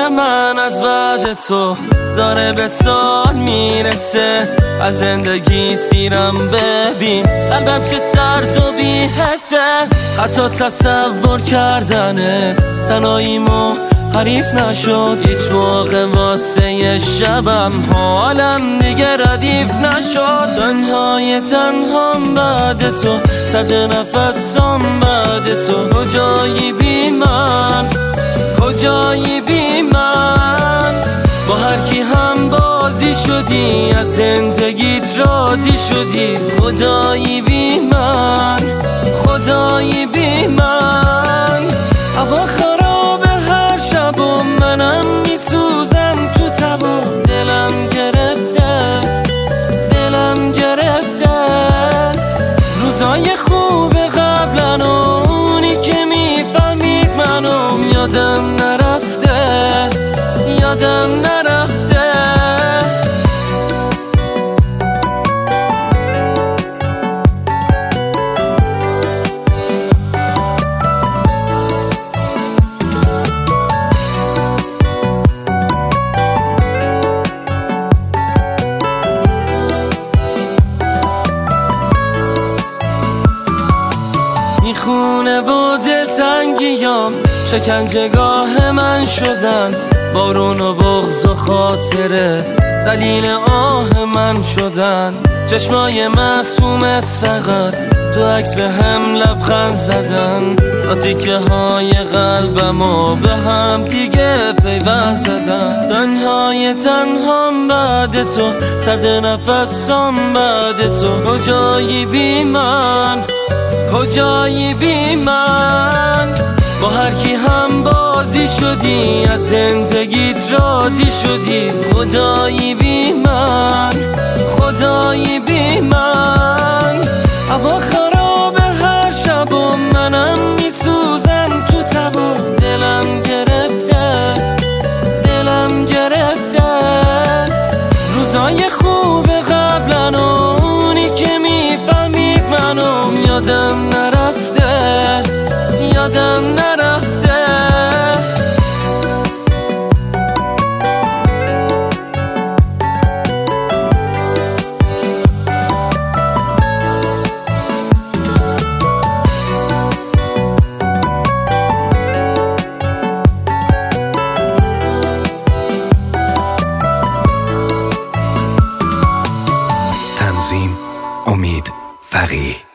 من از بعد تو داره به سال میرسه. از زندگی سیرم ببین، قلبم که سرد و بی حسه. حتی تصور کردنت تنهاییمو حریف نشد. هیچ موقع واسه شبم حالم دیگه ردیف نشد. تنهام بعد تو، سرد نفسم بعد تو. کجایی بی من، کجایی بی من؟ با هر کی هم بازی شدی، از زندگیت راضی شدی. خدایی بی من، خدایی بی من. هوا خرابه هر شب و منم میسوزم تو تب و دلم گرفته، دلم گرفته. روزای خوب قبلن و اونی که میفهمید منو یادم نرفته، یادم نرفته. خونه و دلتنگیام شکنجهگاه من شدن. بارون و بغض و خاطره دلیل آه من شدن. چشمای معصومت فقط تو عکس به هم لبخند زدن. تا تیکه های قلبمو به هم دیگه پیوند زدن. تنهام بعد تو، سرد نفسم بعد تو. کجایی بی من، کجایی بی من؟ با هر کی هم بازی شدی، از زندگیت راضی شدی. خدایی بی من، خدایی بی من. هوا خرابه هر شب و منم میسوزم تو تب و دلم گرفته، دلم گرفته. روزای خوب قبلن و اونی که میفهمید منو یادم نرفته، یادم نرفته. تنظیم: امید فقیه.